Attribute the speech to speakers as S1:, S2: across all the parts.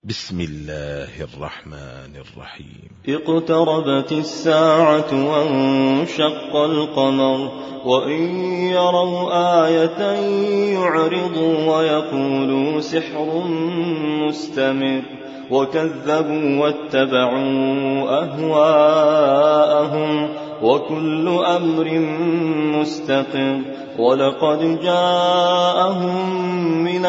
S1: بسم الله الرحمن الرحيم.
S2: اقتربت الساعة وانشق القمر وإن يروا آية يعرضوا ويقولوا سحر مستمر وكذبوا واتبعوا أهواءهم وكل أمر مستقر ولقد جاءهم من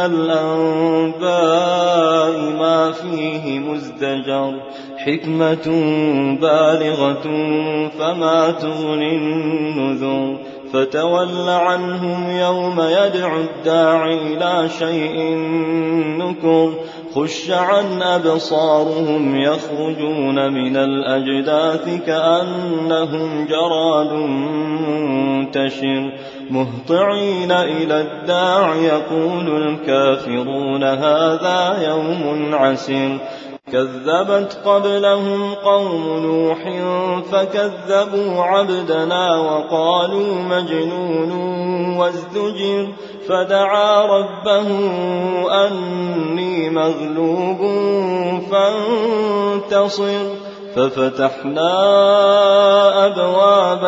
S2: الأنباء ما فيه مزدجر حكمة بالغة فما تغني النذر فتول عنهم يوم يدعو الداعي إلى شيء نكر خش عن أبصارهم يخرجون من الأجداث كأنهم جراد منتشر مهطعين إلى الداع يقول الكافرون هذا يوم عسير كذبت قبلهم قوم نوح فكذبوا عبدنا وقالوا مجنون وازدجر فدعا ربه أني مغلوب فانتصر ففتحنا أبواب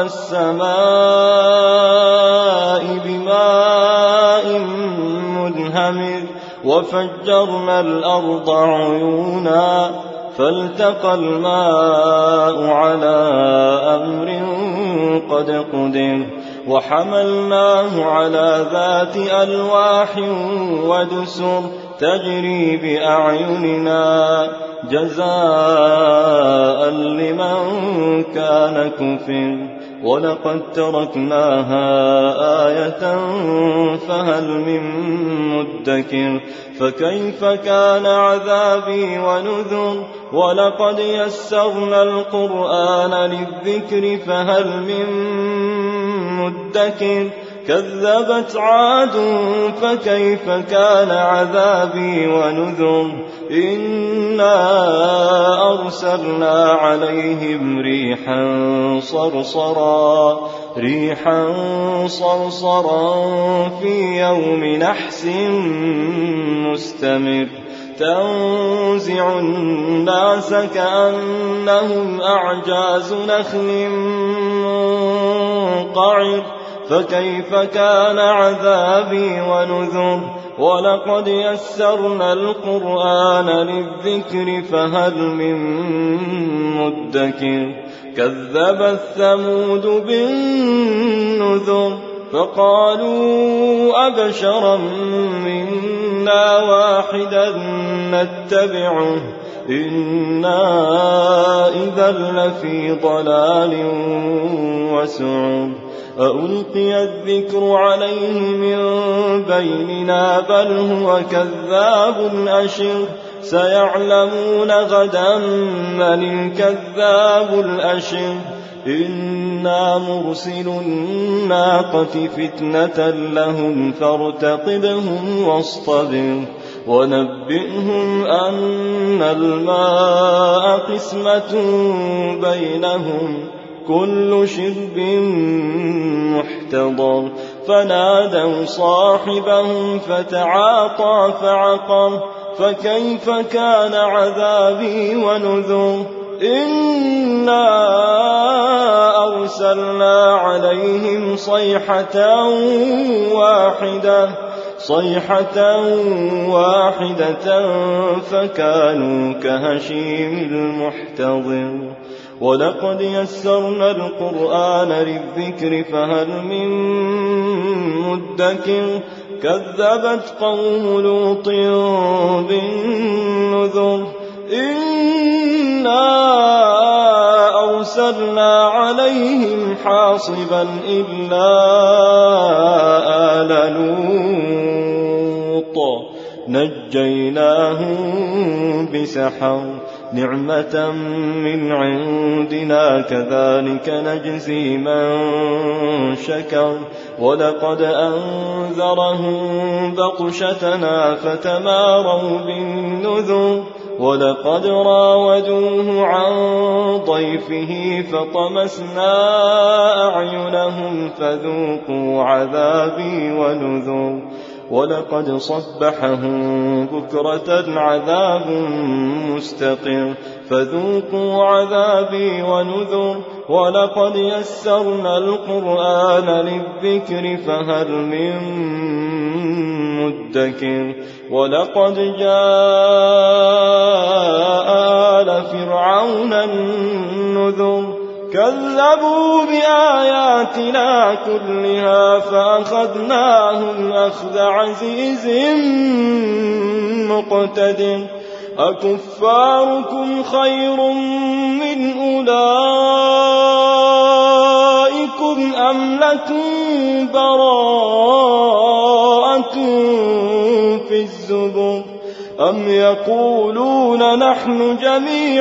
S2: السماء بماء منهمر وفجرنا الأرض عيونا فالتقى الماء على أمر قد قدر وحملناه على ذات ألواح ودسر تجري بأعيننا جزاء لمن كان كفر ولقد تركناها آية فهل من مدكر فكيف كان عذابي ونذر ولقد يسرنا القرآن للذكر فهل من مدكر كذبت عاد فكيف كان عذابي ونذر إنا أرسلنا عليهم ريحا صرصرا في يوم نحس مستمر تنزع الناس كأنهم أعجاز نخل منقعر فكيف كان عذابي ونذر ولقد يسرنا القرآن للذكر فهل من مدكر كذبت ثمود بالنذر فقالوا أبشرا منا واحدا نتبعه إنا إذا لفي ضلال وسعر ألقي الذكر عليه من بيننا بل هو كذاب أشر سيعلمون غدا من الكذاب الأشر إنا مرسل الناقة فتنة لهم فارتقبهم واصطبر ونبئهم أن الماء قسمة بينهم كل شرب محتضر فنادوا صاحبهم فتعاطى فعقر فكيف كان عذابي ونذر إنا أرسلنا عليهم صيحة واحدة فكانوا كهشيم المحتضر ولقد يسرنا القرآن للذكر فهل من مدكر كذبت قوم لوط بالنذر إنا أرسلنا عليهم حاصبا إلا آل لوط نجيناهم بسحر نعمة من عندنا كذلك نجزي من شكر ولقد أنذرهم بطشتنا فتماروا بالنذر ولقد راودوه عن ضيفه فطمسنا أعينهم فذوقوا عذابي ونذر ولقد صبحهم بكرة عذاب مستقر فذوقوا عذابي ونذر ولقد يسرنا القرآن للذكر فهل من مدكر ولقد جاء آل فرعون النذر كذبوا بآياتنا كلها فأخذناهم أخذ عزيز مقتدر أكفاركم خير من أولئكم أم لكم براءة في الزبر أم يقولون نحن جميع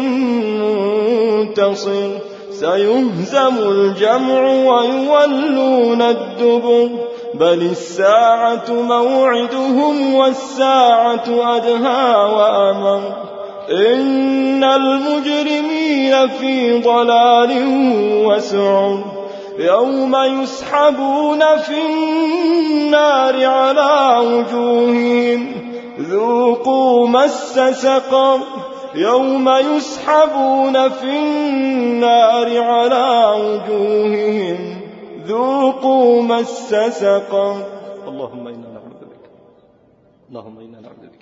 S2: منتصر سيهزم الجمع ويولون الدبر بل الساعة موعدهم والساعة أدهى وأمر إن المجرمين في ضلال وسعر يوم يسحبون في النار على وجوههم ذوقوا مس سقر يوم يسحبون في النار على وجوههم ذوقوا مس سقر اللهم إنا نعوذ بك اللهم إنا نعوذ بك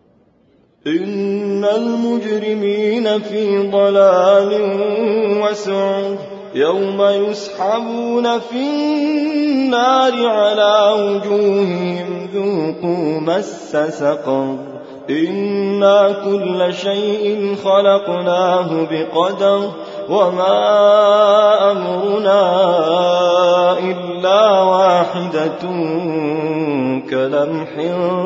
S2: إن المجرمين في ضلال وسعر يوم يسحبون في النار على وجوههم ذوقوا مس سقر إنا كل شيء خلقناه بقدر وما أمرنا إلا واحدة كلمح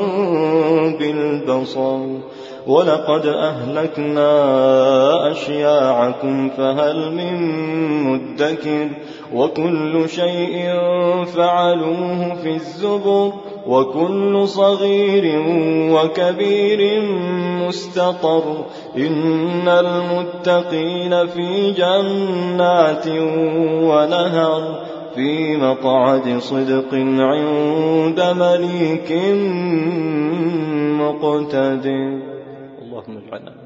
S2: بالبصر ولقد أهلكنا أشياعكم فهل من مدكر وكل شيء فعلوه في الزبر وكل صغير وكبير مستطر إن المتقين في جنات ونهر في مقعد صدق عند مليك مقتدر اللهم اجعلنا